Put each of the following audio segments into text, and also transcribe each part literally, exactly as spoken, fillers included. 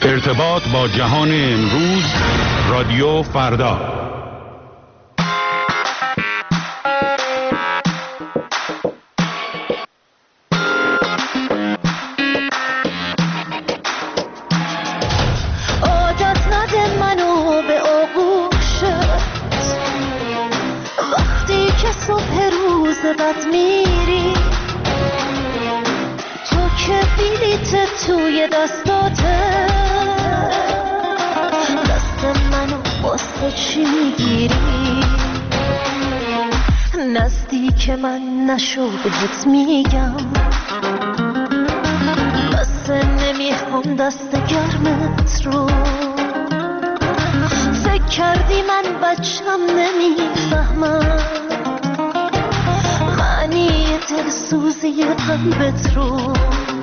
ارتباط با جهان امروز، رادیو فردا. عادت نده منو به آغوشت وقتی که صبح روز بد میری، تو که بلیت توی دستاته، دست منو واسه چی میگیری؟ نزدیک من نشو بهت میگم، بس نمیخوام دست گرمت رو. فکر کردی من بچم نمیفهمم معنی دلسوزی قلبت رو.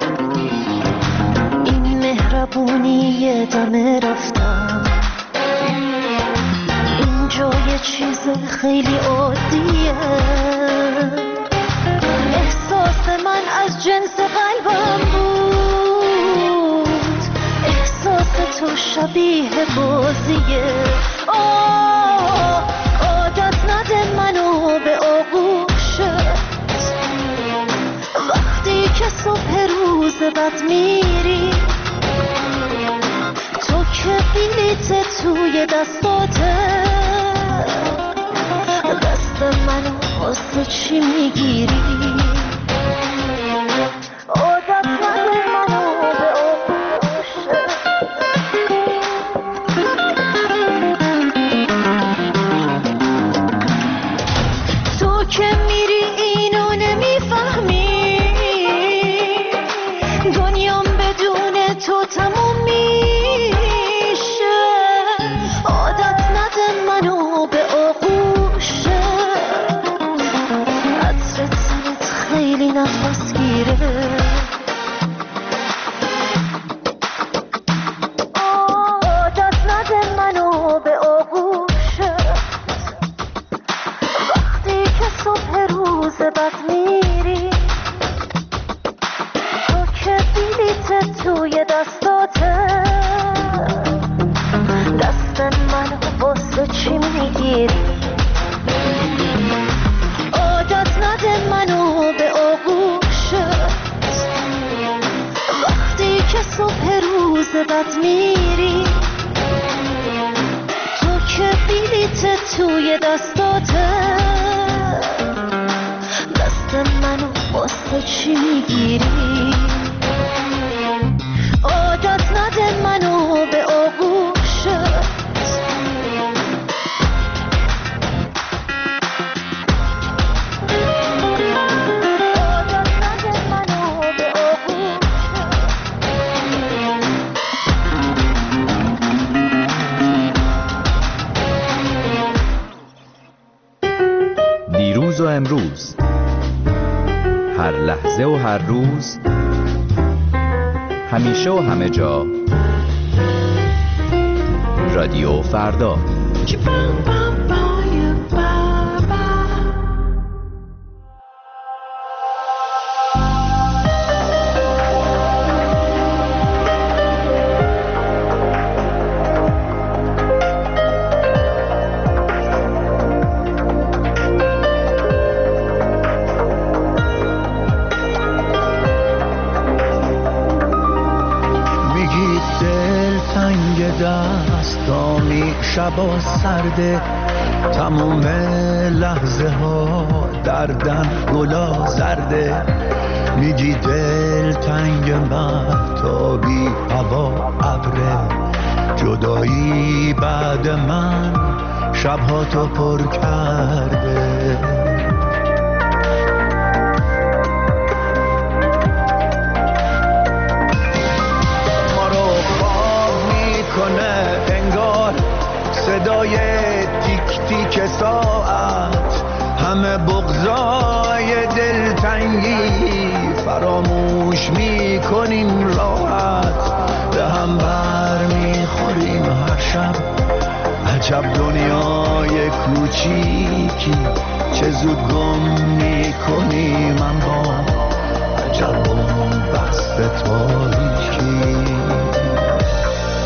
این مهربونی دم رفتم، اینجا یه چیز خیلی عادیه. احساس من از جنس قلبم بود، احساس تو شبیه بازیه. آه عادت نده منو به آغوشت وقتی که صبح روز بد میری، تو که بلیت توی دستاته، دست منو واسه چی میگیری؟ عادت نده منو به آغوشت. تو که میری اینو نمیفهمی، دنیام بدون تو تموم میشه. عادت نده منو به آغوشت، عطر تنت خیلی نفس گیره. عادت نده منو به آغوشت وقتی که صبح روز بد میری، تو که بلیت توی دستاته، دست منو واسه چی میگیری؟ عادت نده منو به آغوشت وقتی که صبح روز بد میری، تو که بلیت توی دستاته، دست منو واسه چی میگیری؟ عادت نده منو به آغوشت. عادت نده منو به آغوشت. دیروز و امروز، هر لحظه و هر روز، همیشه و همه جا، رادیو فردا. دستامی شبا سرده، تموم لحظه ها دردن گلا زرده. میگی دل تنگ مهتابی هوا ابره، جدایی بعد من شبها تو پر کرده. صدای تیک تیک ساعت، همه بغضای دلتنگی فراموش میکنیم راحت. به هم بر میخوریم هر شب، عجب دنیای کوچیکی، چه زود گم میکنیم اما عجب بست تاریکی.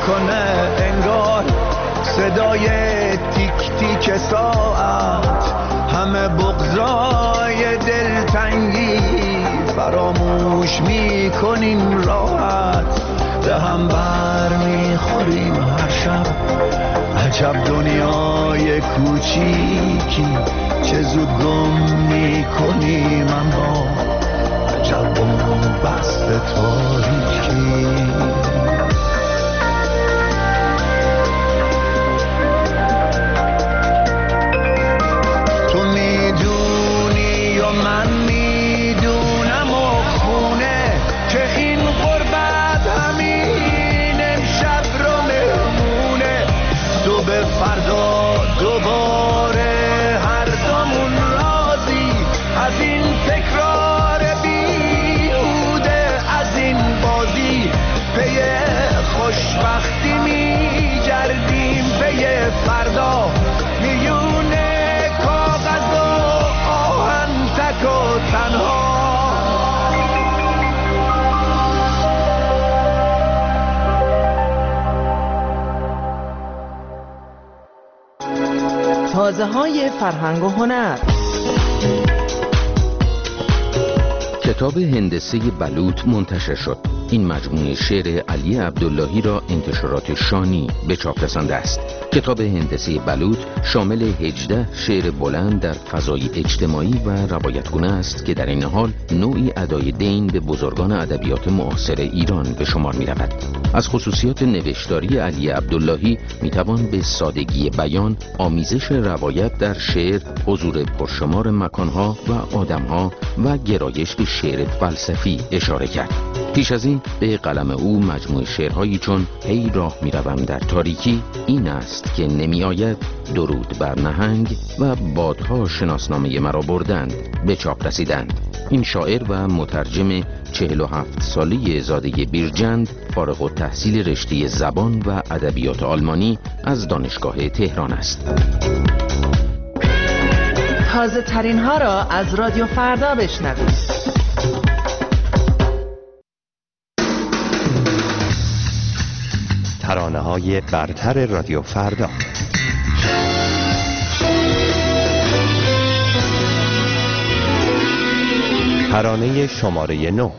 میکنه انگار صدای تیک تیک ساعت، همه بغضای دلتنگی فراموش میکنیم راحت، به هم بر میخوریم هر شب، عجب دنیای کوچیکی چه زود گم میکنیم، اما عجب بن‌بست تاریکی. تو میدونی و من میدونم و خونه که این غربت همین امشب رو مهمونه، صبح فردا دوباره هر دومون راضی از این تکرار بیهوده، از این بازی پی خوشبختی میگردیم، پی فردا میونه کاغذ و آهن تک و تنها. تازه های فرهنگ و هنر. کتاب هندسه بلوط منتشر شد. این مجموعه شعر علی عبداللهی را انتشارات شانی به چاپ رسانده است. کتاب هندسه بلوط شامل هجده شعر بلند در فضای اجتماعی و روایتگونه است که در این حال نوعی ادای دین به بزرگان ادبیات معاصر ایران به شمار می رود. از خصوصیات نوشتاری علی عبداللهی می توان به سادگی بیان، آمیزش روایت در شعر، حضور پرشمار مکانها و آدمها و گرایش به شعر فلسفی اشاره کرد. پیش از این به قلم او مجموعه شعرهایی چون هی راه می روم در تاریکی، این است که نمی آید، درود بر نهنگ و بادها شناسنامه مرا بردند به چاپ رسیدند. این شاعر و مترجم چهل و هفت ساله زاده بیرجند فارغ التحصیل رشته زبان و ادبیات آلمانی از دانشگاه تهران است. تازه ترین ها را از رادیو فردا بشنوید. ترانه های برتر رادیو فردا. ترانه شماره نه.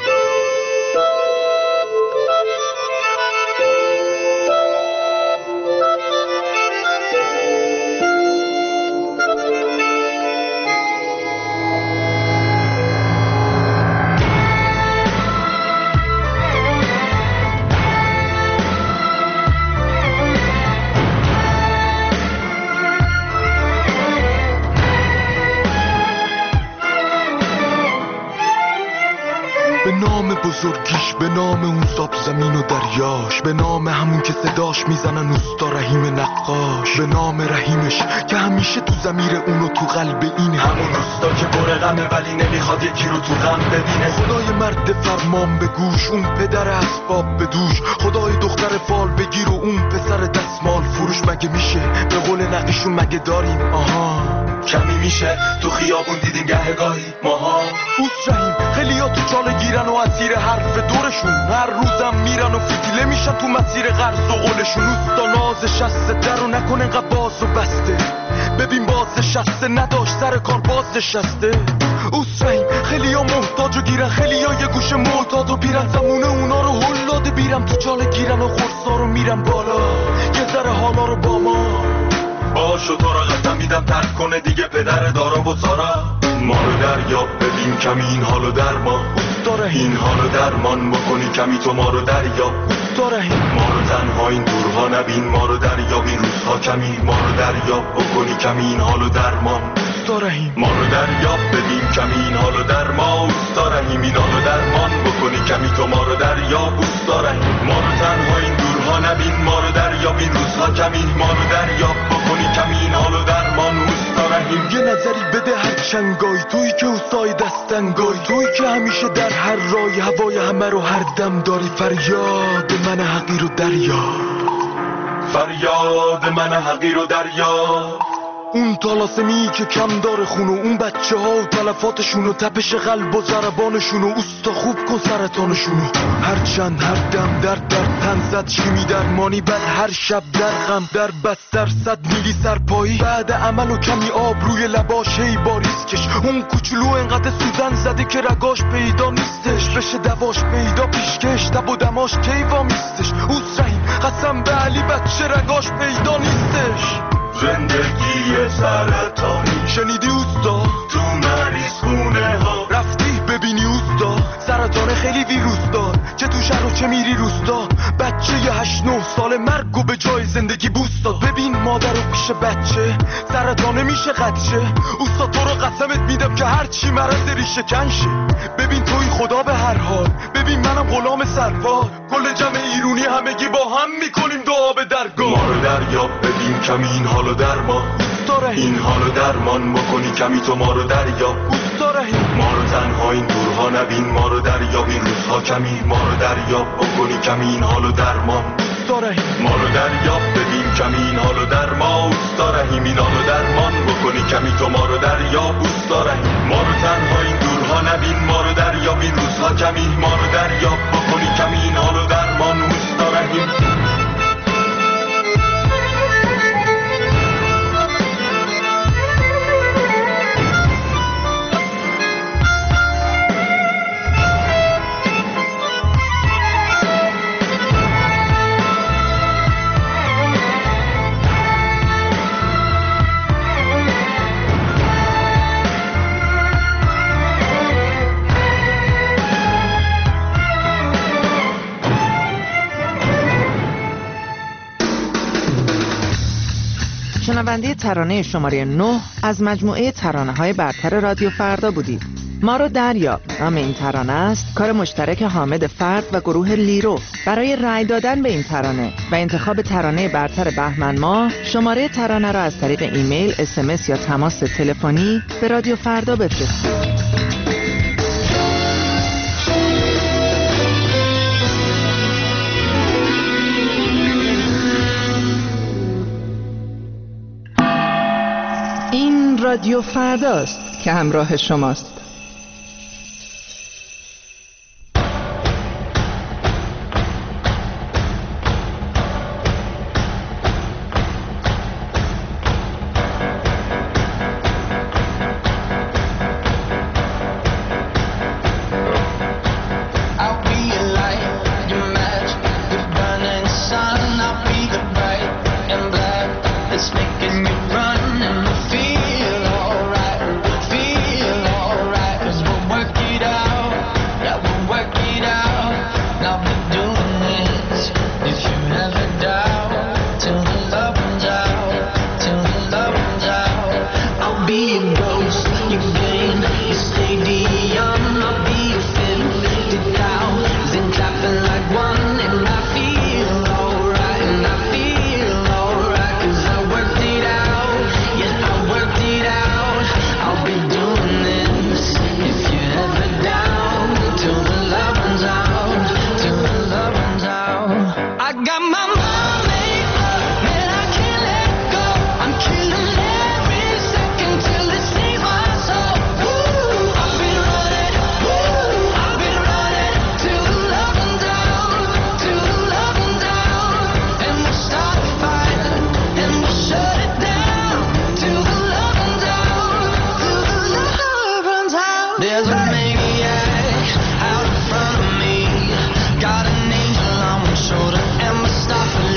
بزرگیش، به نام اون ساب زمین و دریاش، به نام همون که صداش میزنن اوستا رحیم نقاش، به نام رحیمش که همیشه تو ضمیر اون و تو قلب این همون اوستا که پر غمه ولی نمیخواد یکی رو تو غم ببینه. خدای مرد فرمان به گوش، اون پدر اسباب به دوش، خدای دختر فال بگیر و اون پسر دستمال فروش. مگه میشه به قول نقیشون مگه داریم آها کمی میشه تو خیابون دیدیم گهگاهی ماها. اوس رحیم خیلی ها تو چاله گیرن و اسیر حرف دورشون، هر روزم میرن و فتیله میشن تو مسیر قرض و قولشون. اوستا ناز شسته در رو نکنه انقدر باز و بسته، ببین باز شسته نداشت سر کار باز نشسته. اوس رحیم خیلی ها محتاج و گیرن، خیلی ها یه گوشه معتاد و بیرن، زمونه اونا رو هلاده بیرم تو چاله گیرن و قرصا رو میرن بالا یه ذره حالا رو با ما باشو. تو را قسم میدم ترک کنه دیگه پدر دارا و سارا، ما رو دریاب ببین کمی این حالو در ما داره، این حالو درمان بکنی کمی تو ما رو دریاب داره، ما رو تنها این دورها نبین، ما رو دریاب این روزها کمی، ما رو دریاب بکنی کمی این حالو درمان داره، ما رو دریاب ببین کمی این حالو در ما داره، این حالو درمان بکنی کمی تو ما رو دریاب داره، ما رو تنها این دورها نبین، ما رو دریاب این روزها کمی، ما رو دریاب بکنی کمی این حالو درمان داره. یه نظری بده هر چنگای تویی که اوستای دستنگای، تویی که همیشه در هر رای هوای همه رو هر دم داری. فریاد من حقیر و دریا، فریاد من حقیر و دریا، اون طلاسمی که کم داره خونو، اون بچه ها و تلفاتشونو، تپش قلب و ضربانشونو، اوستا خوب کن سرطانشونو. هر چند هر دم در در تن زد، شیمی درمانی بد هر شب در غم، در بستر صد میلی سرپایی، بعد عمل و کمی آب روی لباش هی باریز کش. اون کوچولو انقدر سوزن زده که رگاش پیدا نیستش، بشه دواش پیدا پیشکش، دب و دماش کیوا میستش. اوس رحیم قسم به علی بچه رگاش پیدا نیستش. زندگی سرطانی شنیدی اوستا؟ تو مریض خونه ها رفتی ببینی اوستا؟ سرطان خیلی ویروس دار، چه تو شهر و چه میری روستا. بچه یه هشت نه سال مرگ و به جای زندگی بوست داد. ببین مادر و پیش بچه سرطانه میشه قدشه. اوستا تو رو قسمت میدم که هر چی مرض ریشه کنشه. ببین توی خدا به هر حال، ببین منم غلام سرفال. کل جمع ایرونی همگی با هم میکنیم دعا به درگاه. ما رو دریاب ببین کمی این حالو درمان، این حالو درمان بکنی کمی تو ما رو دریاب. ما رو تنها این دورها نبین، ما رو دریاب این روزها کمی، ما رو دریاب بکنی کمی این حالو درمان. ما رو دریاب ببین کمی این حالو درمان. اوستا رحیم این حالو درمان بکنی کمی تو ما رو دریاب. اوستا رحیم ما رو تنها این دورها نبین، ما رو دریاب این روزها کمی، ما رو دریاب بکنی کمی این حالو درمان. اوستا رحیم شنونده ترانه شماره نه از مجموعه ترانه‌های برتر رادیو فردا بودید. ما رو دریاب نام این ترانه است، کار مشترک حامد فرد و گروه لیرو. برای رأی دادن به این ترانه و انتخاب ترانه برتر بهمن ماه، شماره ترانه را از طریق ایمیل، اس ام اس یا تماس تلفنی به رادیو فردا بفرستید. این رادیو فرداست که همراه شماست. Stop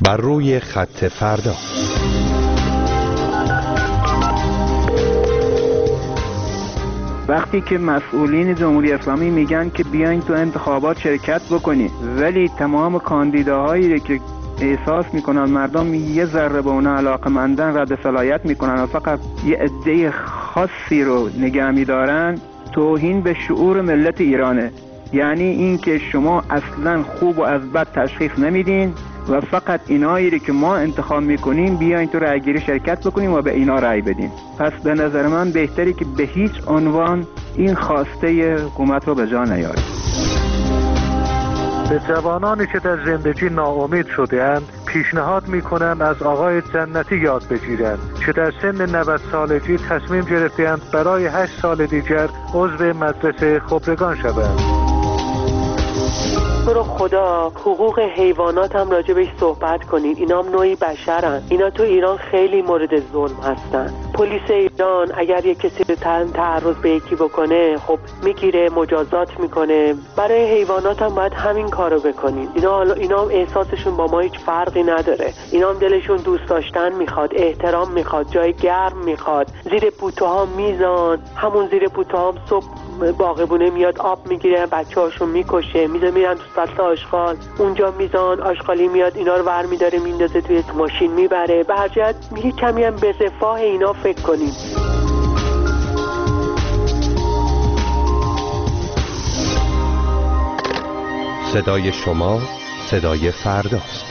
بر روی خط فردا. وقتی که مسئولین جمهوری اسلامی میگن که بیاین تو انتخابات شرکت بکنید، ولی تمام کاندیداهایی که احساس میکنن مردم یه ذره به اونها علاقه‌مندن رد صلاحیت میکنن و فقط یه عده خاصی رو نگه میدارن، توهین به شعور ملت ایرانه. یعنی این که شما اصلا خوب و از بد تشخیص نمیدین و فقط اینایی که ما انتخاب میکنیم بیاین تو رأیگیری شرکت بکنیم و به اینا رأی بدین. پس به نظر من بهتری که به هیچ عنوان این خواسته حکومت رو به جا نیاریم. به جوانانی که در زندگی ناامید شده‌اند پیشنهاد میکنم از آقای جنتی یاد بگیرند که در سن نود سالگی تصمیم گرفتند برای هشت سال دیگر عضو مدرسه خبرگان شوند. تو رو خدا حقوق حیوانات هم راجع بهش صحبت کنید. اینا هم نوعی بشرن. اینا تو ایران خیلی مورد ظلم هستن. پلیس ایران اگر یک کسی رو تعرض به یکی بکنه خب میگیره، مجازات میکنه. برای حیوانات هم باید همین کارو بکنید. اینا اینا هم احساسشون با ما هیچ فرقی نداره. اینا هم دلشون دوست داشتن میخواد، احترام میخواد، جای گرم میخواد. زیر پوتوها میزان، همون زیر پوتوها هم صبح باغبونه میاد آب میگیره، بچه‌هاشون میکشه، میذاره میرن تو فصل آشغال، اونجا میزان آشغالی میاد اینا رو ور میداره میندازه توی ماشین میبره. به هر جهت میگه کمی هم به رفاه اینا فکر کنیم. صدای شما صدای فرداست.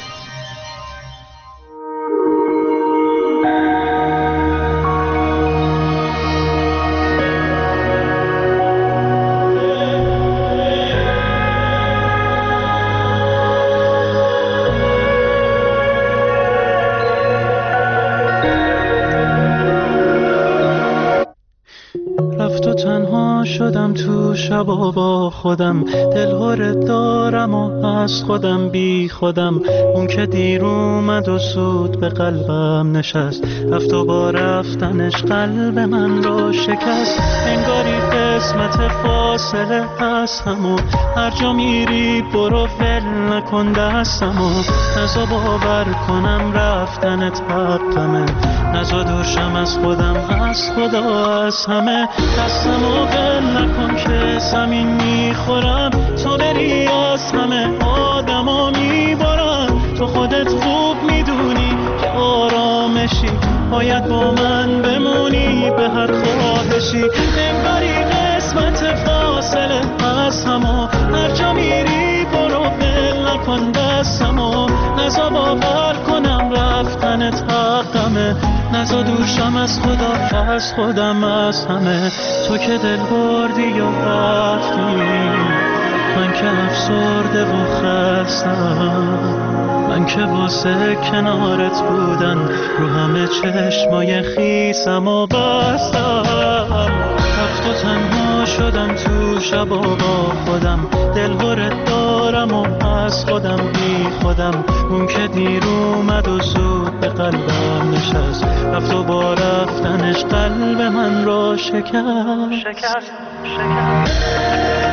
شدم تو شبا با خودم، دلهوره دارم و از خودم بی خودم. اون که دیر اومد و سود به قلبم نشست، رفت و با رفتنش قلب من رو شکست. انگاری قسمت فاصله از همو، هر جا میری برو ول نکن دستمو. نزا باور کنم رفتنت حقمه، نزا دورشم از خودم، از خدا، از همه. دستمو ول نکن که زمین میخورم، تو بری از همه آدما میبارم. تو خودت خوب میدونی که آرامشی، باید با من بمونی به هر خواهشی. انگاری قسمت فاصله از همو، هر جا میری برو ول نکن دستمو. نزا باور کنم رفتنت حقمه، نزا دورشم از خدا، از خودم، از همه. تو که دل بردی و رفتی، من که افسرده و خستم. من که واسه کنارت بودن رو همه چشمای خیسم و بستم. رفت و تنها شدم تو شبا با خودم، دلهوره دارم و از خودم بی خودم. اون که دیر اومد و زود به قلبم نشست، رفت و با رفتنش قلب من رو شکست شکست شکست.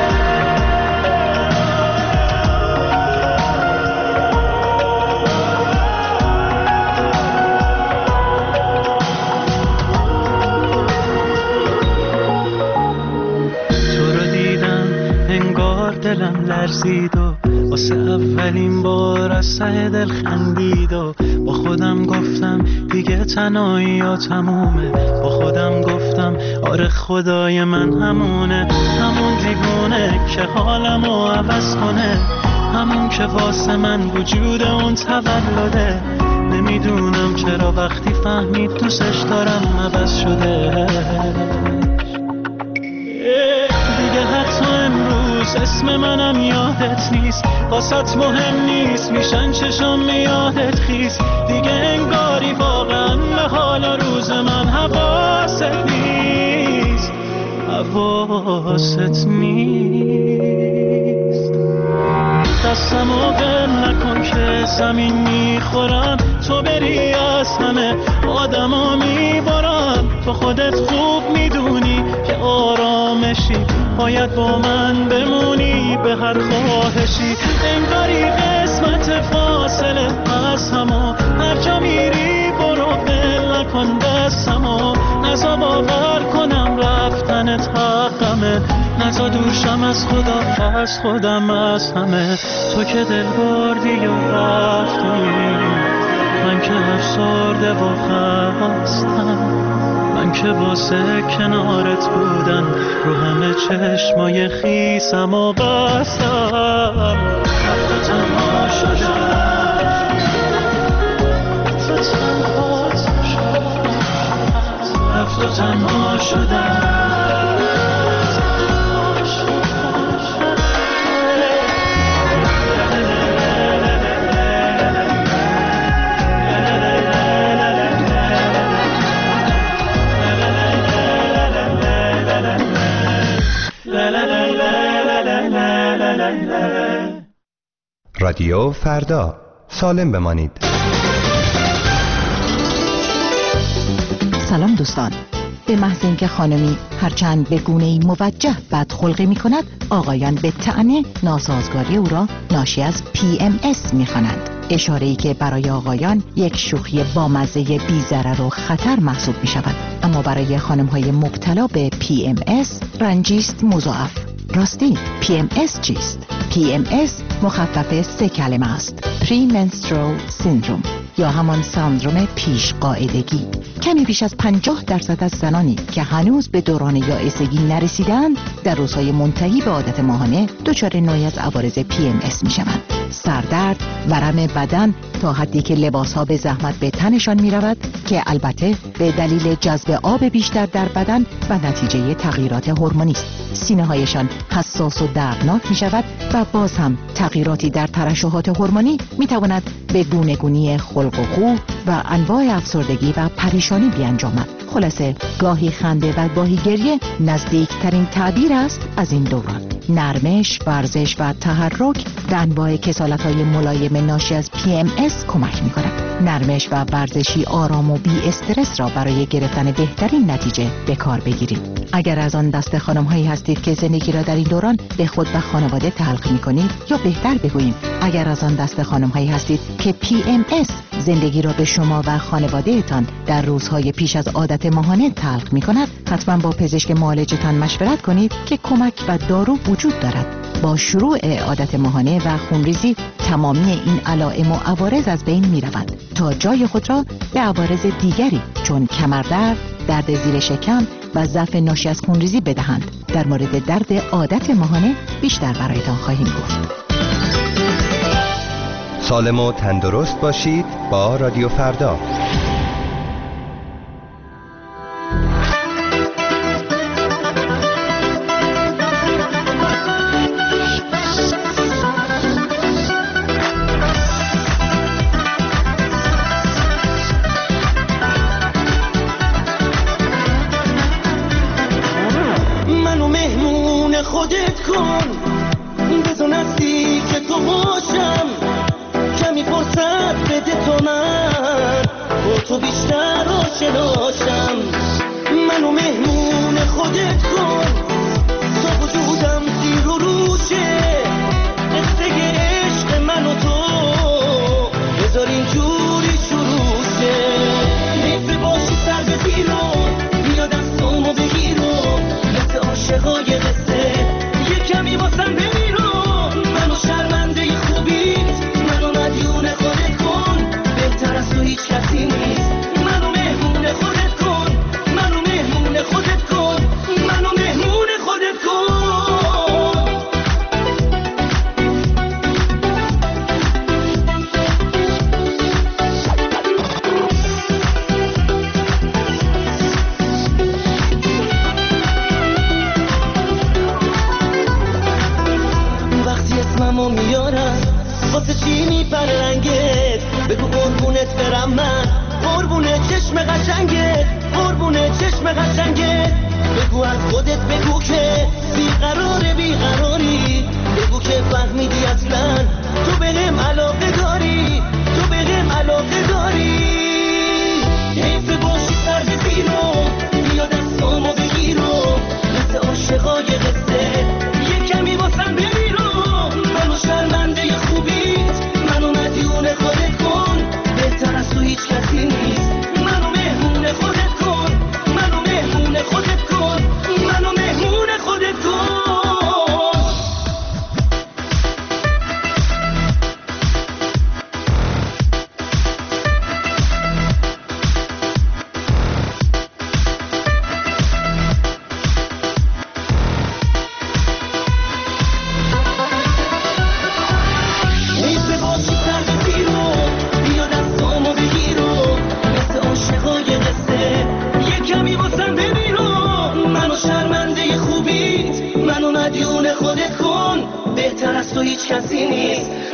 دلم لرزید و واسه اولین بار از ته دل خندید و با خودم گفتم دیگه تنهایی ها تمومه. با خودم گفتم آره خدای من همونه، همون دیوونه که حالمو عوض کنه، همون که واسه من وجود اون تولده. نمیدونم چرا وقتی فهمید دوستش دارم عوض شده. دیگه حتی امروز اسم منم یادت نیست، واسط مهم نیست میشن چشم میادت خیز. دیگه انگاری واقعا به حال روز من حواست نیست، حواست نیست. دستمو ول نکن که زمین میخورم، تو بری از همه آدما میبارم. تو خودت خوب میدونی که آرامشی، باید با من بمونی به هر خواهشی. انگاری قسمت مدت فاصله از همو، هر جا میری برو ول نکن دستمو، نزا باور کنم رفتنت حقمه، نزا دورشم از خدا از خودم از همه. تو که دل بردی و رفتی، من که افسرده و خستم، من که واسه کنارت بودن رو همه چشمای خیسم و بستم. رفت تنها شدم، رفت تنها شدم، رفت تنها شدم. رادیو فردا، سالم بمانید. سلام دوستان. به محض اینکه خانمی هرچند به گونه‌ای موجه بدخلقی می کند، آقایان به طعنه ناسازگاری او را ناشی از پی ام اس می خوانند. اشاره‌ای که برای آقایان یک شوخی بامزه بی‌ضرر و خطر محسوب می شود، اما برای خانم‌های مبتلا به پی ام اس رنجیست مضاعف. راستی پی ام اس چیست؟ پی ام اس مخفف سه کلمه است: پری منسترول سیندروم یا همان سندروم پیش قاعدگی. کمی بیش از پنجاه درصد از زنانی که هنوز به دوران یائسگی نرسیدند در روزهای منتهی به عادت ماهانه دچار نوعی از عوارض پی ام اس می شوند. سردرد، ورم بدن تا حدی که لباسها به زحمت به تنشان می رود، که البته به دلیل جذب آب بیشتر در بدن و نتیجه تغییرات هورمونی است. سینه هایشان حساس و دردناک می شود و باز هم تغییراتی در ترشحات هورمونی می تواند به گونه‌گونی خلق و خو و انواع افسردگی و پریشانی بیانجامد. خلاصه گاهی خنده و گاهی گریه نزدیکترین تعبیر است از این دوران. نرمش، ورزش و تحرک به انواع کسالت‌های ملایم ناشی از پی ام اس کمک می‌کند. نرمش و ورزشی آرام و بی استرس را برای گرفتن بهترین نتیجه به کار بگیرید. اگر از آن دست خانم‌هایی هستید که زندگی را در این دوران به خود و خانواده تلخ می‌کنید، یا بهتر بگوییم اگر از آن دست خانم‌هایی هستید که پی ام اس زندگی را به شما و خانواده‌تان در روزهای پیش از عادت ماهانه تلخ می‌کند، حتما با پزشک معالجتان مشورت کنید که کمک و دارو وجود دارد. با شروع عادت ماهانه و خونریزی تمامی این علائم و عوارض از بین می‌روند تا جای خود را به عوارض دیگری چون کمردرد، درد زیر شکم و ضعف ناشی از خونریزی بدهند. در مورد درد عادت ماهانه بیشتر برایتان خواهیم گفت. سالم و تندرست باشید با رادیو فردا. منو مهمون خودت کن، بزن نزدیک تو باشم، کمی فرصت بده تو من با تو بیشتر آشناشم. منو مهمون خودت کن تا وجودم زیر و روشه، قصه عشق من و تو بذار اینجوری شروع شه. حیفه باشی سر به زیرو بیا دستامو بگیرو، مثل عاشقای قصه یه کمی واسم بمیرو. منو شرمنده خوبیت، منو مدیون خودت کن، بهتر از تو هیچ کسی نیست. منو مهمون خودت کن، منو مهمون خودت کن، منو مهمون خودت کن. وقتی اسممو میارم واسه چی میپره رنگت، بگو قربونت برم من، قربونه چشم قشنگت، قربونه چشم قشنگت. بگو از خودت بگو که بیقراره بیقراری، بگو که فهمیدی اصلا تو بهم علاقه داری، تو بهم علاقه داری. حیفه باشی سر به زیرو بیا دستامو بگیرو، مثل عاشقای قصه یه کمی واسم بمیرو. منو شرمنده خوبیت، منو کسی نیست